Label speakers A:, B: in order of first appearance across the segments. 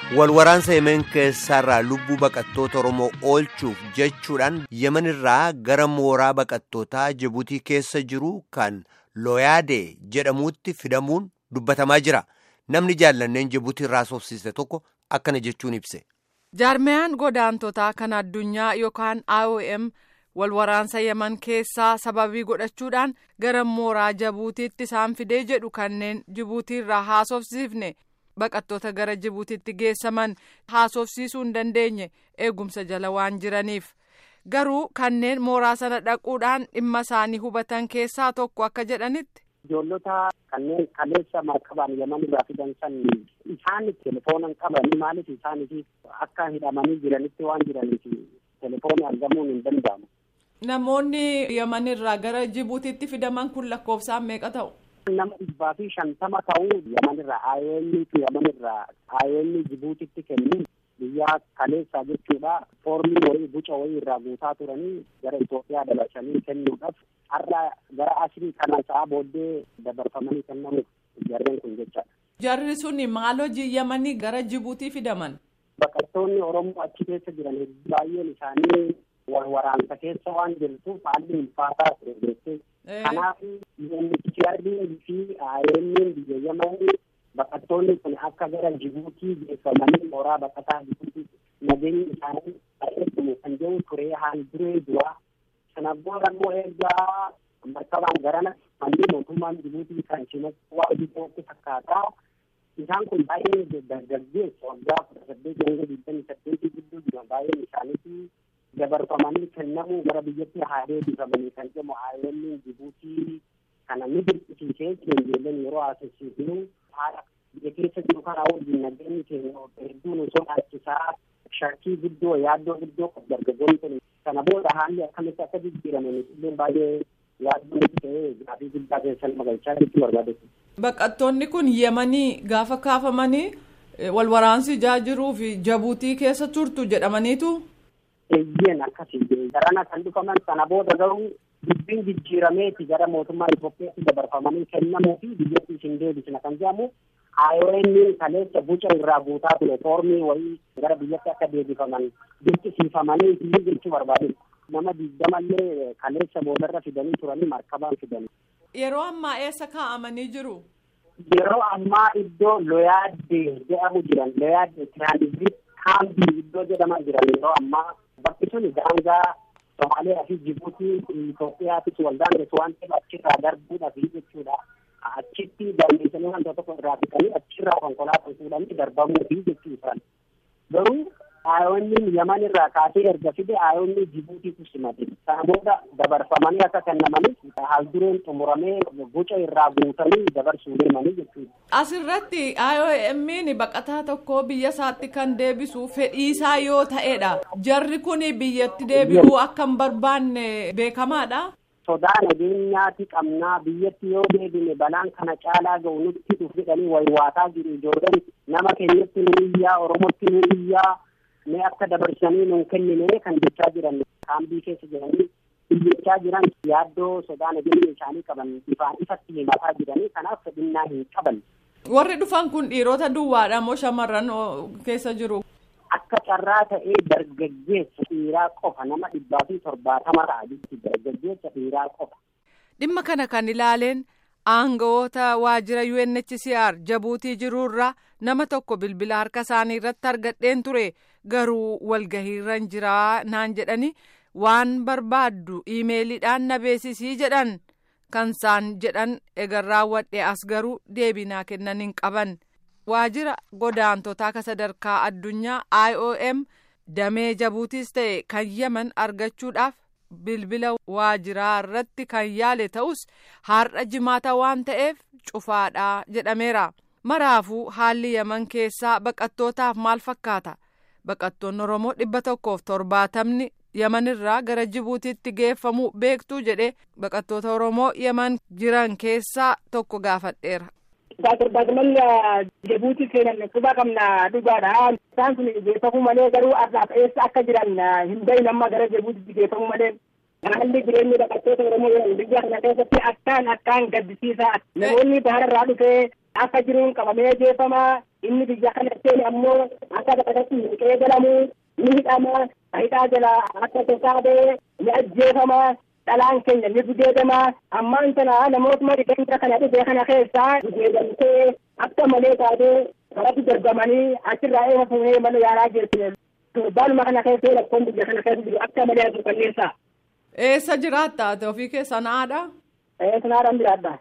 A: Walwaraansa Yemen keessaarraa lubbuu baqattoota Oromoo oolchuuf jechuudhaan Yemenirraa gara mooraa baqattootaa Jibuutii keessa jiru kan Looyaadee jedhamuutti fidamuun dubbatamaa jira. Namni jaallanneen Jibuutii irraa soofsiise tokko akkana jechuun ibse.
B: Jaarmiyaan godaantotaa kan addunyaa yookaan IOM walwaraansa Yemen keessaa sababii godhachuudhaan gara mooraa Jibuutiitti isaan fidee jedhu kanneen Jibuutiirraa haasofsiifne. Baqattoota gara Jibuutiitti geessaman haasofsiisuu hin dandeenye eegumsa jala waan jiraniif garuu kanneen mooraa sana dhaquudhaan dhimma isaanii hubatan keessaa tokko akka jedhanitti.
C: Ijoollota kanneen kaleessa markabaan Yemenirraa fidan san isaan telefoonan qabanii maaliif isaaniif akka hidhamanii jiranitti waan jiraniif telefoonni argamuun hin danda'amu.
B: Namoonni Yemenirraa gara Jibuutiitti fidaman kun lakkoofsaan meeqa ta'u?
C: Nama 250 ta'uu Yemenirraa IOM Jibuutiitti kennuun biyyaa kaleessaa jechuudha. Foormii wayii buca wayii irraa guutaa turanii gara Itoophiyaa dabarsanii kennuudhaaf har'a gara asrii kana sa'a booddee dabarfamanii kennamuuf jarreen kun jechaadha.
B: Jarri suni maal hojii Yemanii gara Jibuutii fidaman?
C: Baqattoonni Oromoo achi keessa jiran baay'een isaanii waraansa keessa waan jirtuuf haalli ulfaataa ture jechuudha. Kanaaf UNHCR'n fi IOM'n biyya Yemanii baqattoonni kun akka gara Jibuutii geeffamanii mooraa baqataa Jibuutii nageenyi isaanii baay'ee kan jedhu turee haal duree duraa sana booda immoo ergaa markabaan garana malli mootummaan Jibuutii kan cimatti waa hojii fakkaataa isaan kun baay'ee dargaggeessa waggaa 18-28 gidduu jiran baay'een isaaniitii dabarfamanii kennamuu gara biyyatti haa deebifamanii kan jedhamu IOM'n Jibuutii kana ni dirqisiisee ijoolleen yeroo haasofsiisnu haala biyya keessa jiru kana wajjin nageenyi keenya hedduun sodaachisaa shakkii guddoo yaaddoo guddoo dargaggoonni kana booda haalli akkamitti akka jijjiiraman illee baay'ee yaaddoo ta'ee gaafii guddaa keessan magalchaa jechuu barbaadu.
B: Baqattoonni kun Yemanii gaafa kaafamanii walwaraansi jiruu fi Jibuutii keessa turtu jedhamaniitu.
C: Eeyyeen akkasii garana kan dhufaman sana booda garuu dubbiin jijjiirameeti gara mootummaa Itoophiyaatti dabarfamanii kennamuu fi biyyatti isin deebisna kan jedhamu IOM'n kaleessa buca irraa guutaa ture foormii wayii gara biyyatti akka deebifaman dirqisiifamanii fi jechuu barbaadu. Nama 20 kaleessa boodarra fidanii turanii markabaan fidanii.
B: Yeroo ammaa eessa kaa'amanii jiru?
C: Yeroo ammaa iddoo Looyaadee jedhamu jiran Looyaadee Tiraanzit Kaambii iddoo jedhaman jiran yeroo ammaa. Bakki sun daangaa Somaaliyaa fi Jibuutii Itoophiyaattis wal daangessu waan ta'eef achirraa darbuudhaaf jechuudha. Achitti daangeessanii wanta tokko irraa fixanii achirraa konkolaataa fuudhanii darbamuu fi jechuudha. Garuu IOM'n Yemenirraa kaasee erga fide IOM'n Jibuutiitu simate. Sana booda dabarfamanii akka kennamaniif haal dureen xumuramee boca irraa guutanii dabarsuu deemanii jechuudha.
B: Asirratti IOM'n baqataa tokko biyya isaatti kan deebisu fedhiisaa yoo ta'edha. Jarri kun biyyatti deebi'uu akka hin barbaanne beekamaadha.
C: Sodaa nageenyaati qabnaa biyyatti yoo deebine balaan kana caalaa ga'u nutti dhufanii waywaataa jiru ijoolleen nama keenyatti nu iyyaa Oromootti nu iyyaa mee akka dabarsanii nuun kennine kan jechaa jiran kaambii keessa jiranii iyyachaa jiran yaaddoo sodaa nageenya isaanii qaban ifaan ifatti himataa jiranii kanaaf fedhinnaa hin qaban.
B: Warri dhufan kun dhiirota duwwaadha moo shamarran keessa jiru?
C: Akka carraa ta'ee dargaggeessa dhiiraa qofa nama 170 ta'a jechuudha. Dargaggeessa dhiiraa qofa.
B: Dhimma kana kan ilaaleen aangawoota waajjira UNHCR Jibuutii jiruurraa nama tokko bilbila harka isaanii irratti argadheen ture garuu walgahiirra hin jiraa naan jedhani waan barbaaddu iimeeliidhaan na beeksisii jedhan kan isaan jedhan egaa raawwadhe as garuu deebinaa kennan hin qaban. Waajjira godaantotaa ka sadarkaa addunyaa IOM damee Jibuutiis ta'e kan Yemen argachuudhaaf bilbila waajjiraa irratti kan yaale ta'us har'a jimaata waan ta'eef cufaadhaa jedhameera. Maraafuu haalli Yemen keessaa baqattootaaf maal fakkaata? Baqattoonni Oromoo 170 Yemenirraa gara Jibuutiitti geeffamuu beektuu jedhe baqattoota Oromoo Yemen jiran keessaa tokko gaafadheera.
D: Daa'imman Jibuutii seenan quba qabna dhugaadha. Isaan kun geeffamuu malee garuu arraaf eessa akka jiran hin beeknu amma gara Jibuutiitti geeffamuu malee. haalli jireenya baqattoota Oromoo biyya kana keessatti akkaan gaddisiisaa. Namoonni bahararraa dhufee akka jiruun qabamee jeefamaa. Inni biyya kanatti ammoo akka baqatatti hin qeebalamu, ni hidhama, hidhaa jala akka tasaabee ni ajjeefama. Dhalaan keenya ni gudeedama. Ammaan sana namootuma dhiqeenya kana dhufee kana keessaa gudeedamtee akka malee taatee karatti dargamanii achirraa eega fuunee mana yaalaa jirti. Torbaanuma kana keessa lakkoon biyya kana keessa jiru akka malee jiru qalleessa.
B: Eessa jiraatta ati ofii keessan haadha?
D: Sanaadhaan jiraadha.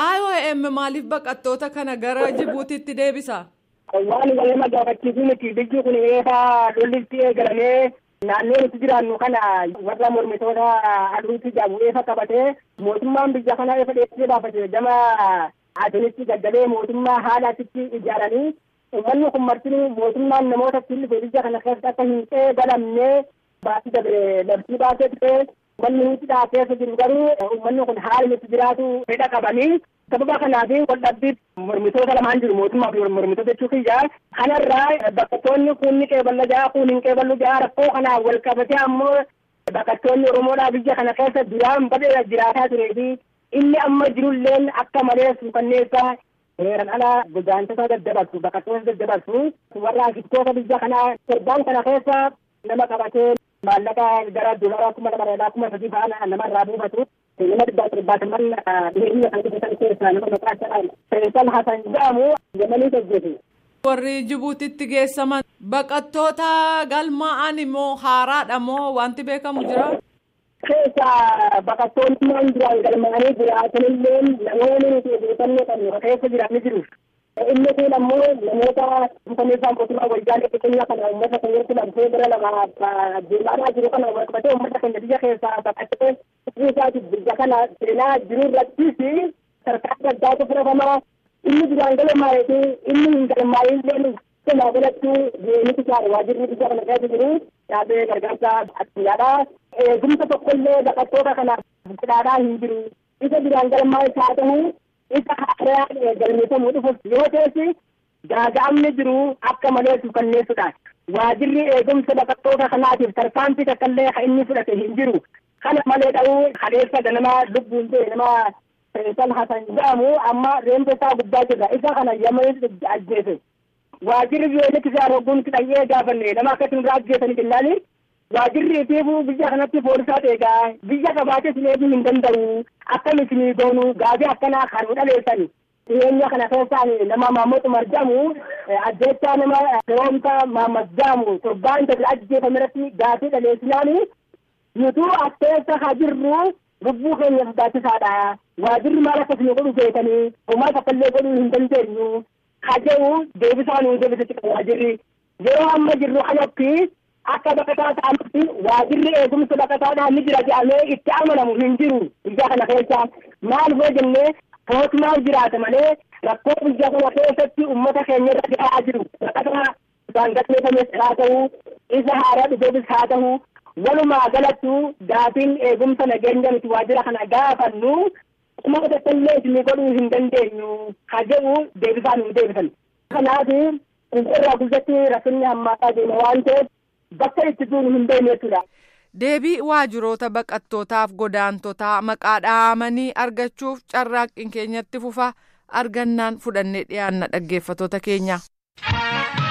B: IOM maaliif baqattoota kana gara Jibuutiitti deebisa?
D: Waan walima gaafachiisuu miti biyyi kun eegaa lollitti eegalamee naannoo nuti jiraannu kana warra mormitoota aduutti jabu eefa qabatee mootummaan biyya kana eefa dheessee baafate gama adunitti gaddalee mootummaa haala achitti ijaaranii uummanni kun martinuu mootummaan namoota tillife biyya kana keessatti akka hin qeebalamne baasii dabre labsii baasee ture. Uummanni nuti keessa jiru garuu uummanni kun haala nuti jiraatu fedha qabanii sababa kanaaf waldhabbii mormitoota lamaan jiru mootummaa fi mormitoota jechuu kiyya kanarraa baqattoonni kun ni qeeballa jaa kun hin qeeballu jaa rakkoo kanaan wal qabatee ammoo baqattoonni Oromoodhaa biyya kana keessa duraan badee jiraataa turee fi inni amma jirulleen akka malee suukanneessa heeran ala godaantota daddabarsu baqattoota daddabarsu warra ashiftoota biyya kanaa torbaan kana keessa nama qabatee maallaqa gara doolaraa 2,200 fa'aa namarraa buufatu. Nama dhibbaataman dhiyeenya kan guddatan keessaa nama maqaa ta'an Faisal Hasan jedhamu Yemanii hojjetu.
B: Warri Jibuutitti geessaman baqattoota galmaa'an immoo haaraadha moo wanti beekamu jira?
D: Keessa baqattoonni maan jiraan galmaa'anii jiraatanillee namoonni nuti odeeffannoo qabnu keessa jiran ni jiru. Inni kun ammoo namoota dhufameessaan mootummaa wayyaanee xiqqeenya kana uummata keenyatti lamsee bira lamaaf deemaa jiru kana wal qabatee uummata keenya biyya keessaa baqatee isaati biyya kana seenaa jiru irrattis sarkaa addaatu fudhatamaa inni duraan galmaa'eetu inni hin galmaa'illee kanaa galattuu nuti isaani waajirri biyya kana keessa jiru yaadee gargaarsaa addunyaadha. Eegumsa tokkollee baqattoota kanaaf fedhaadhaa hin jiru isa duraan galmaa'e haa ta'u isa haaraa galmeeffamuu dhufuuf yoo ta'e gaaga'amni jiru akka malee suukanneessudha. Waajirri eegumsa baqattoota kanaatiif tarkaanfii takkaallee kan inni fudhate hin jiru. Kana malee dha'uu kaleessa ganama lubbuun ta'e nama Faisal Hasan jedhamu amma reenfa isaa guddaa jirra. Isa kana Yemanii ajjeese. Waajirri biyyoolessi isaa rogguun dhaqee gaafanne nama akkasii nurraa ajjeesanii jennaani. Waajirri itiifuu biyya kanatti poolisaa eegaa biyya qabaatee sineefuu hin danda'u akkam isinii goonu gaabii akkanaa kan dhaleessani. Dhiyeenya kana keessaan nama Maammood Umar jedhamu ajjeechaa nama Firoomsa Mahammad jedhamu torbaan darbe ajjeefame irratti gaabii dhaleessinaani nutuu as keessa haa jirru lubbuu keenya sodaachisaadha. Waajirri maal akka isinii godhu beekanii homaa takkaallee godhuu hin dandeenyu haa jedhu deebisaa nuu deebisatti qaba waajirri. Yeroo amma jirru kanatti akka baqataa ta'amutti waajirri eegumsa baqataadhaan ni jira jedhamee itti amanamu hin jiru biyya kana keessa. Maal hoo jennee mootummaan jiraata malee rakkoo biyya kana keessatti uummata keenya irra dhi'aa jiru baqataa isaan galmeeffames haa ta'u isa haaraa dhufeefis haa ta'u walumaa galattu gaafiin eegumsa nageenya nuti waajira kana gaafannu uummata takkaallee isinii godhuu hin dandeenyu haa jedhu deebisaa nuu deebisan. Kanaaf irraa guddatti rakkinni hammaataa deema waan ta'eef bakka itti duunu hin beekne jechuudha.
B: Deebii waajjiroota baqattootaaf godaantotaa maqaa dhahamanii argachuuf carraaqqiin keenyatti fufa argannaan fudhannee dhiyaanna dhaggeeffattoota keenya.